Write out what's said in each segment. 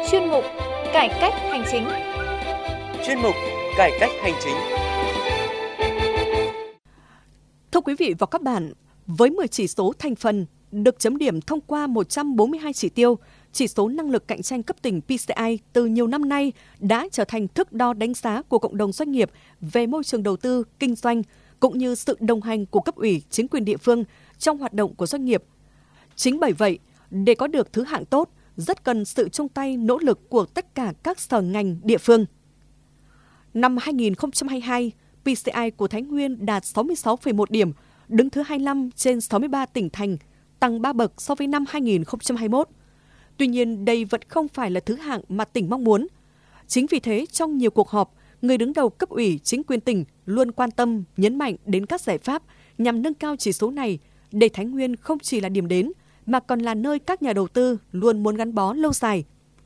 Chuyên mục Cải cách hành chính. Chuyên mục Cải cách hành chính. Thưa quý vị và các bạn, với 10 chỉ số thành phần được chấm điểm thông qua 142 chỉ tiêu, chỉ số năng lực cạnh tranh cấp tỉnh PCI từ nhiều năm nay đã trở thành thước đo đánh giá của cộng đồng doanh nghiệp về môi trường đầu tư, kinh doanh, cũng như sự đồng hành của cấp ủy, chính quyền địa phương trong hoạt động của doanh nghiệp. Chính bởi vậy, để có được thứ hạng tốt, rất cần sự chung tay nỗ lực của tất cả các sở ngành địa phương. Năm 2022, PCI của Thái Nguyên đạt 66,1 điểm, đứng thứ 25 trên 63 tỉnh thành, tăng 3 bậc so với năm 2021. Tuy nhiên, đây vẫn không phải là thứ hạng mà tỉnh mong muốn. Chính vì thế, trong nhiều cuộc họp, người đứng đầu cấp ủy chính quyền tỉnh luôn quan tâm, nhấn mạnh đến các giải pháp nhằm nâng cao chỉ số này, để Thái Nguyên không chỉ là điểm đến, mà còn là nơi các nhà đầu tư luôn muốn gắn bó lâu dài.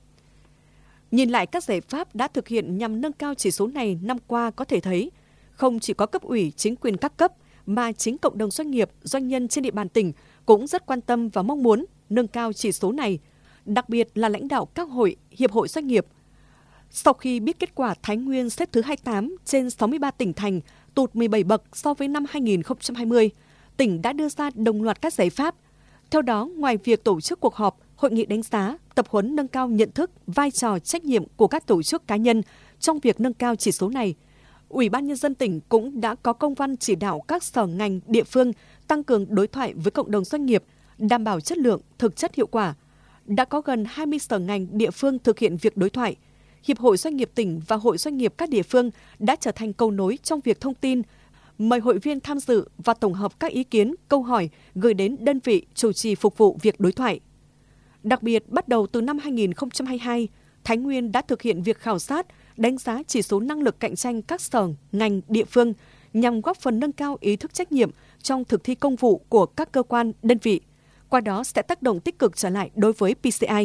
Nhìn lại các giải pháp đã thực hiện nhằm nâng cao chỉ số này năm qua có thể thấy, không chỉ có cấp ủy chính quyền các cấp, mà chính cộng đồng doanh nghiệp, doanh nhân trên địa bàn tỉnh cũng rất quan tâm và mong muốn nâng cao chỉ số này, đặc biệt là lãnh đạo các hội, hiệp hội doanh nghiệp. Sau khi biết kết quả Thái Nguyên xếp thứ 28 trên 63 tỉnh thành, tụt 17 bậc so với năm 2020, tỉnh đã đưa ra đồng loạt các giải pháp. Theo đó, ngoài việc tổ chức cuộc họp, hội nghị đánh giá, tập huấn nâng cao nhận thức, vai trò, trách nhiệm của các tổ chức cá nhân trong việc nâng cao chỉ số này, Ủy ban Nhân dân tỉnh cũng đã có công văn chỉ đạo các sở ngành địa phương tăng cường đối thoại với cộng đồng doanh nghiệp, đảm bảo chất lượng, thực chất hiệu quả. Đã có gần 20 sở ngành địa phương thực hiện việc đối thoại. Hiệp hội Doanh nghiệp tỉnh và Hội Doanh nghiệp các địa phương đã trở thành cầu nối trong việc thông tin, mời hội viên tham dự và tổng hợp các ý kiến, câu hỏi gửi đến đơn vị chủ trì phục vụ việc đối thoại. Đặc biệt, bắt đầu từ năm 2022, Thái Nguyên đã thực hiện việc khảo sát, đánh giá chỉ số năng lực cạnh tranh các sở, ngành, địa phương nhằm góp phần nâng cao ý thức trách nhiệm trong thực thi công vụ của các cơ quan, đơn vị. Qua đó sẽ tác động tích cực trở lại đối với PCI.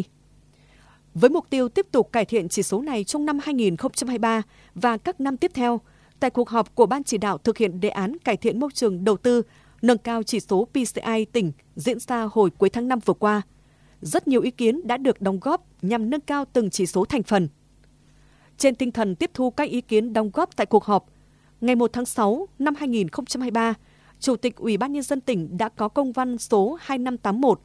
Với mục tiêu tiếp tục cải thiện chỉ số này trong năm 2023 và các năm tiếp theo, tại cuộc họp của Ban chỉ đạo thực hiện đề án cải thiện môi trường đầu tư, nâng cao chỉ số PCI tỉnh diễn ra hồi cuối tháng 5 vừa qua, rất nhiều ý kiến đã được đóng góp nhằm nâng cao từng chỉ số thành phần. Trên tinh thần tiếp thu các ý kiến đóng góp tại cuộc họp, ngày 1 tháng 6 năm 2023, Chủ tịch Ủy ban Nhân dân tỉnh đã có công văn số 2581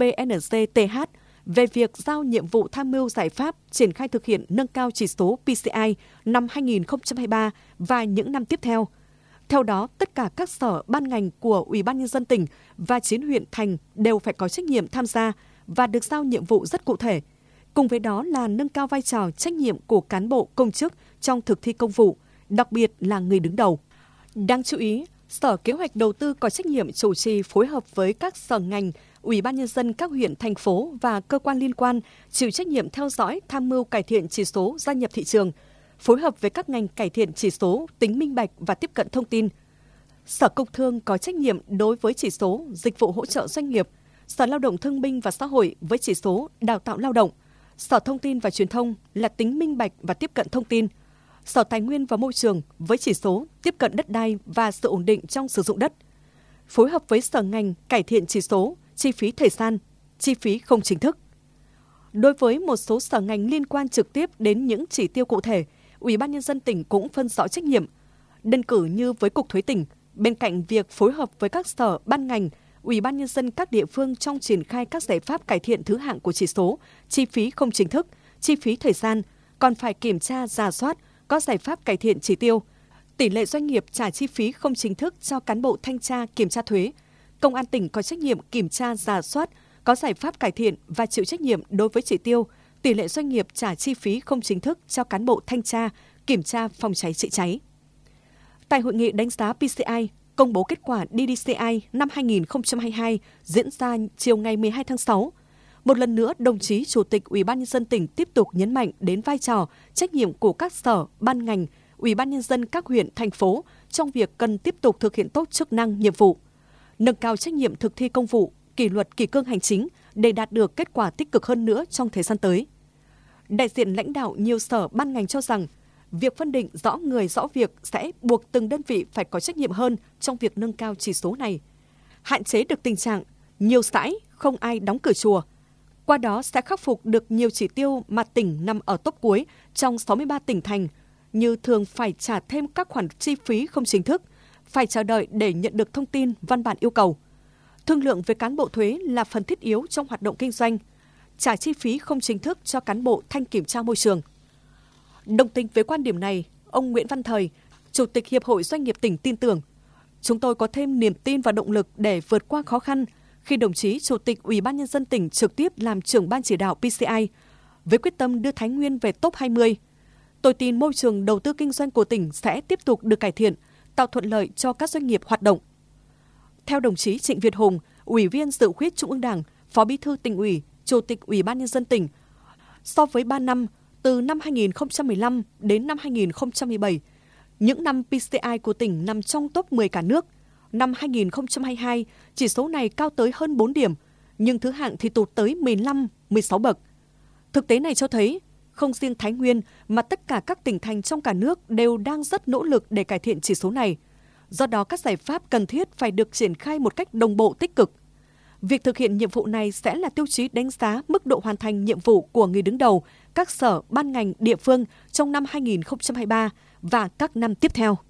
UBNZ-TH về việc giao nhiệm vụ tham mưu giải pháp triển khai thực hiện nâng cao chỉ số PCI năm 2023 và những năm tiếp theo. Theo đó, tất cả các sở ban ngành của Ủy ban Nhân dân tỉnh và 9 huyện thành đều phải có trách nhiệm tham gia và được giao nhiệm vụ rất cụ thể. Cùng với đó là nâng cao vai trò trách nhiệm của cán bộ công chức trong thực thi công vụ, đặc biệt là người đứng đầu. Đáng chú ý, Sở Kế hoạch Đầu tư có trách nhiệm chủ trì phối hợp với các sở ngành, Ủy ban Nhân dân các huyện, thành phố và cơ quan liên quan chịu trách nhiệm theo dõi, tham mưu cải thiện chỉ số gia nhập thị trường, phối hợp với các ngành cải thiện chỉ số tính minh bạch và tiếp cận thông tin. Sở Công Thương có trách nhiệm đối với chỉ số dịch vụ hỗ trợ doanh nghiệp, Sở Lao động Thương binh và Xã hội với chỉ số đào tạo lao động, Sở Thông tin và Truyền thông là tính minh bạch và tiếp cận thông tin, Sở Tài nguyên và Môi trường với chỉ số tiếp cận đất đai và sự ổn định trong sử dụng đất. Phối hợp với sở ngành cải thiện chỉ số chi phí thời gian, chi phí không chính thức. Đối với một số sở ngành liên quan trực tiếp đến những chỉ tiêu cụ thể, Ủy ban Nhân dân tỉnh cũng phân rõ trách nhiệm. Đơn cử như với Cục Thuế tỉnh, bên cạnh việc phối hợp với các sở ban ngành, Ủy ban Nhân dân các địa phương trong triển khai các giải pháp cải thiện thứ hạng của chỉ số chi phí không chính thức, chi phí thời gian, còn phải kiểm tra, rà soát, có giải pháp cải thiện chỉ tiêu, tỷ lệ doanh nghiệp trả chi phí không chính thức cho cán bộ thanh tra kiểm tra thuế. Công an tỉnh có trách nhiệm kiểm tra, rà soát, có giải pháp cải thiện và chịu trách nhiệm đối với chỉ tiêu, tỷ lệ doanh nghiệp trả chi phí không chính thức cho cán bộ thanh tra, kiểm tra phòng cháy chữa cháy. Tại hội nghị đánh giá PCI, công bố kết quả DDCI năm 2022 diễn ra chiều ngày 12 tháng 6. Một lần nữa, đồng chí Chủ tịch Ủy ban Nhân dân tỉnh tiếp tục nhấn mạnh đến vai trò, trách nhiệm của các sở, ban ngành, Ủy ban Nhân dân các huyện, thành phố trong việc cần tiếp tục thực hiện tốt chức năng, nhiệm vụ, nâng cao trách nhiệm thực thi công vụ, kỷ luật kỷ cương hành chính để đạt được kết quả tích cực hơn nữa trong thời gian tới. Đại diện lãnh đạo nhiều sở ban ngành cho rằng, việc phân định rõ người rõ việc sẽ buộc từng đơn vị phải có trách nhiệm hơn trong việc nâng cao chỉ số này, hạn chế được tình trạng nhiều sãi không ai đóng cửa chùa, Qua đó sẽ khắc phục được nhiều chỉ tiêu mà tỉnh nằm ở tốp cuối trong 63 tỉnh thành, như thường phải trả thêm các khoản chi phí không chính thức, phải chờ đợi để nhận được thông tin văn bản yêu cầu. Thương lượng với cán bộ thuế là phần thiết yếu trong hoạt động kinh doanh, trả chi phí không chính thức cho cán bộ thanh kiểm tra môi trường. Đồng tình với quan điểm này, ông Nguyễn Văn Thời, Chủ tịch Hiệp hội Doanh nghiệp tỉnh tin tưởng, chúng tôi có thêm niềm tin và động lực để vượt qua khó khăn khi đồng chí Chủ tịch Ủy ban Nhân dân tỉnh trực tiếp làm trưởng ban chỉ đạo PCI với quyết tâm đưa Thái Nguyên về top 20. Tôi tin môi trường đầu tư kinh doanh của tỉnh sẽ tiếp tục được cải thiện, tạo thuận lợi cho các doanh nghiệp hoạt động. Theo đồng chí Trịnh Việt Hùng, Ủy viên Dự khuyết Trung ương Đảng, Phó Bí thư Tỉnh ủy, Chủ tịch Ủy ban Nhân dân tỉnh, so với 3 năm, từ năm 2015 đến năm 2017, những năm PCI của tỉnh nằm trong top 10 cả nước. Năm 2022, chỉ số này cao tới hơn 4 điểm, nhưng thứ hạng thì tụt tới 15, 16 bậc. Thực tế này cho thấy, không riêng Thái Nguyên mà tất cả các tỉnh thành trong cả nước đều đang rất nỗ lực để cải thiện chỉ số này. Do đó, các giải pháp cần thiết phải được triển khai một cách đồng bộ tích cực. Việc thực hiện nhiệm vụ này sẽ là tiêu chí đánh giá mức độ hoàn thành nhiệm vụ của người đứng đầu, các sở, ban ngành, địa phương trong năm 2023 và các năm tiếp theo.